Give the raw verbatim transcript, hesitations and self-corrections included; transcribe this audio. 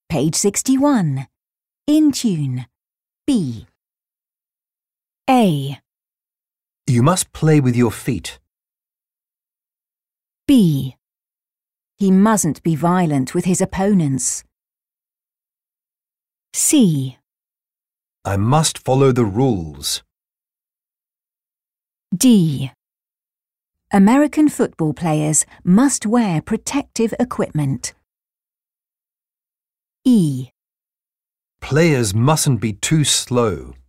Page sixty-one. In tune. B. A. You must play with your feet. B. He mustn't be violent with his opponents. C. I must follow the rules. D. American football players must wear protective equipment. E. Players mustn't be too slow.